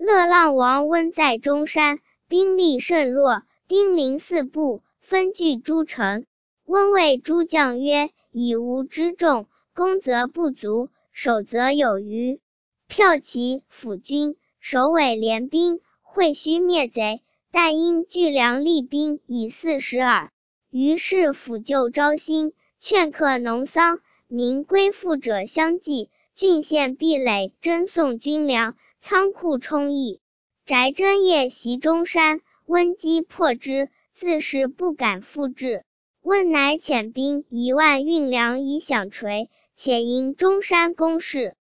乐浪王温在中山，兵力甚弱，丁零四部，分据诸城。温谓诸将曰：以吾之众，攻则不足，守则有余。骠骑、辅军、首尾联兵，会须灭贼，但因巨粮利兵以40耳。于是抚救招兴，劝客农桑，民归附者相继，郡县壁垒，征送军粮，仓库充溢。翟真夜袭中山，温击破之，自是不敢复至。温乃遣兵1万运粮以饷垂，且迎中山攻势。